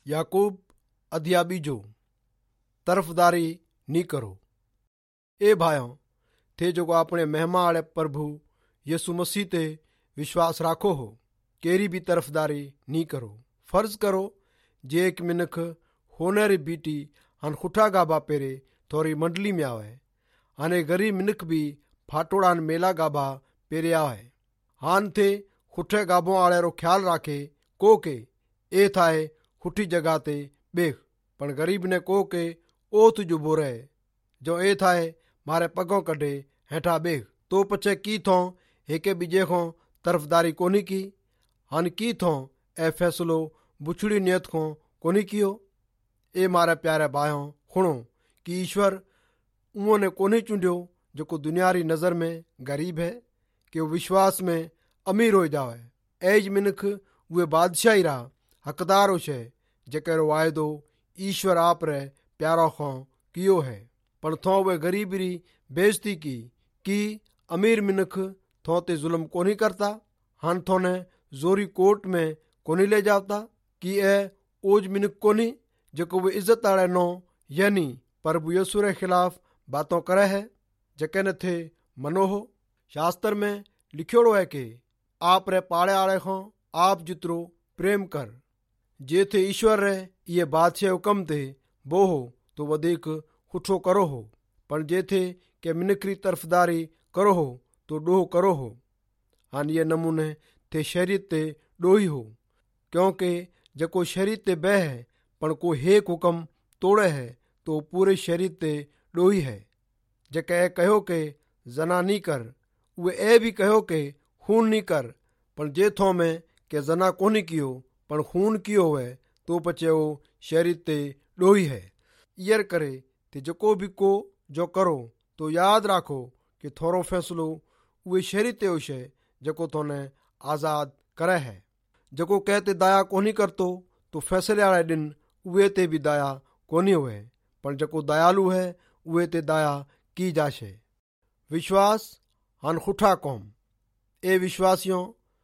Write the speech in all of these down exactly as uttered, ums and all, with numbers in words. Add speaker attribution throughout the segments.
Speaker 1: याकूब अध्याय बीजो तरफदारी नी करो। ए भाइयों थे जो अपने महिमा वाले प्रभु यसु मसीह ते विश्वास राखो हो, केरी भी तरफदारी नी करो। फर्ज करो जे एक मिनख होने री बीटी हन खुठा गाबा पेरे थोड़ी मंडली में आवे, अने गरीब मिनख भी फाटोड़ान मेला गाबा पेरे आवे। हान थे खुठे गाबों आले रो ख्याल राखे को के ए थाए खुठी जगह ते बेख, पण गरीब ने को के ओ तुझो बोरे जो ए थाए मारे पगों कढे हेठा बेख। तो पछे की थो हेके बीजे को तरफदारी कोनी की, हन की थो ए फैसलो बुछड़ी नियत को कोनी कियो। ए मारे प्यारे भाइयों सुनो कि ईश्वर उन्होंने कोनी चुंडियो जो को दुनियारी नजर में गरीब है कि वो विश्वास में अमीर हो जावे। एज मिनख वे बादशाही रा हकदार हो छे जेकरो वायदो ईश्वर आप रे प्यारो खो कियो है। पर थो वे गरीब री बेइज्जती की कि अमीर मिनख थो ते जुल्म कोनी करता, हन थोने जोरी कोर्ट में कोनी ले जाता कि ए ओज मिनख कोनी जेको वे इज्जत आले नो यानी प्रभु यीशु रे खिलाफ बातों करे है जके न थे मनो हो। शास्त्र में लिखियोड़ो है कि आप रे पाड़े आले को आप जितरो प्रेम कर। जे थे ईश्वर रे ये बादशाह हुकम थे बो हो तो वधिक खुठो करो हो, पर जे थे के मिनकरी तरफदारी करो हो तो डोह करो हो। हान ये नमूने थे शरीर ते डोही हो, क्योंकि जको शरीर ते बह है पण को हेक हुकम तोड़े है तो पूरे शरीर ते डोही है। जके कहो के जना नी कर, वे ए भी कहो के खून नी कर, पर जे थो में के जना कोनी कियो पण खून कियो है तो पचे वो शरीर ते डोही है। यर करे ते जको भी को जो करो तो याद राखो कि थोरो फैसलो वे शरीर ते होशे जको तोने आजाद करे है। जको कहते दया कोनी करतो तो फैसले वाले दिन वे ते भी दया कोनी हुए, पर जको दयालु है वे ते दया की जाशे। विश्वास हन खुठा कौम। ए विश्वासियों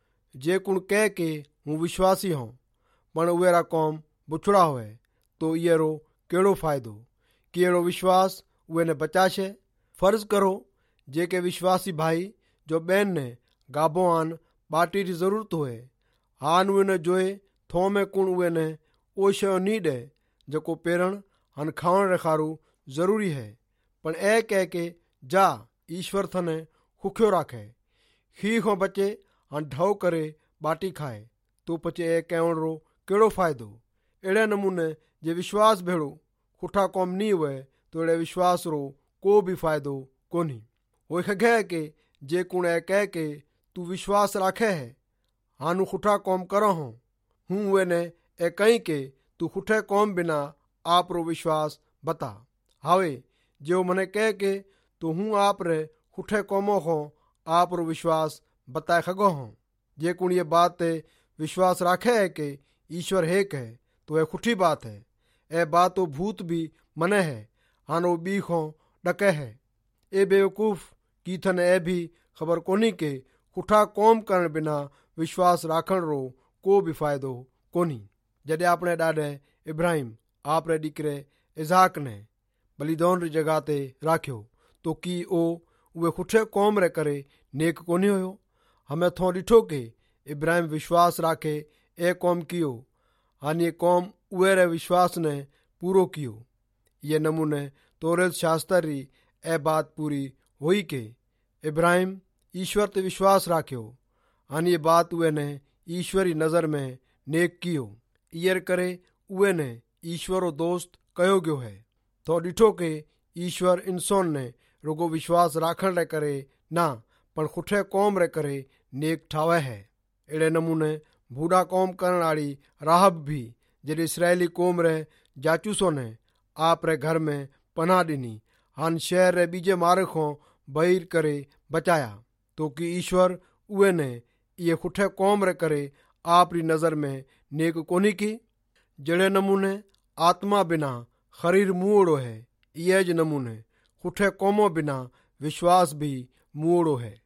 Speaker 1: जे कुण कह के हूँ विश्वासी हूँ पण उवेरा कौम बुछड़ा हुए तो येरो केड़ो फायदो कि एड़ो विश्वास उवे ने बचाशे। फर्ज करो जे के विश्वासी भाई जो बहन ने गाबो आन बाटी री जरूरत हुए, हान उवे ने जोए थो में कुण उवे ने ओ शय नी दे जको पेरण हन खावण रे खारू जरूरी है, पण ए कह के जा ईश्वर थने खुख्यो राखे खी को बचे हन ढव करे बाटी खाए तो पचे ए कहण रो केड़ो फायदो। एड़े नमूने जे विश्वास भेड़ो खुठा कौम नी हुए तो एड़े विश्वास रो को भी फायदो कोनी। वो कहे के जे कुण ए कह के तू विश्वास राखे है हानु खुठा कौम करो हो, हूँ वे ने ए कहीं के तू खुठे कौम बिना आप रो विश्वास बता। हावे जो मने कह के तो हूँ आप रे खुठे कौमों को आप रो विश्वास बताए खगो हो। जे कुण ये बात विश्वास राखे है कि ईश्वर हेक है तो यह खुठी बात है। ए बात तो भूत भी मने है हानो बी खो डके है। ए बेवकूफ की थन ए भी खबर कोनी के खुठा कौम करण बिना विश्वास राखण रो को भी फायदो कोनी। जडे आपने डाडे इब्राहिम आप रे दीकरे इजाक ने बलिदान री जगह ते राख्यो तो की ओ वे खुठे कौम रे करे नेक कोनी होयो। हमें थो डिठो के इब्राहिम विश्वास राखे ए कौम कियो, हान ये कौम उहे रे विश्वास ने पूरो कियो। ये नमूने तोरेत शास्त्र री ए बात पूरी हुई के इब्राहिम ईश्वर ते विश्वास राख्यो, हान ये बात उहे ने ईश्वरी नजर में नेक कियो। ईयर करे उहे ने ईश्वरो दोस्त कहो गयो है। तो डिठो के ईश्वर इंसान ने रोगो विश्वास राखण रे करे ना पण खुठे कौम रे करे नेक ठावे है। एड़े नमूने बूढ़ा कौम करण वाली राहब भी जॾहिं इसराइली कौम रे जाचूसों ने आप रे घर में पनाह ॾिनी, हान शहर रे बीजे मार्ग को बहिर करे बचाया तो कि ईश्वर उहे ने ये खुठे कौम रे करे आप री नजर में नेक कोनी की। जड़े नमूने आत्मा बिना शरीर मुओड़ो है, ये ज नमूने खुठे कौमों बिना विश्वास भी मुओड़ो है।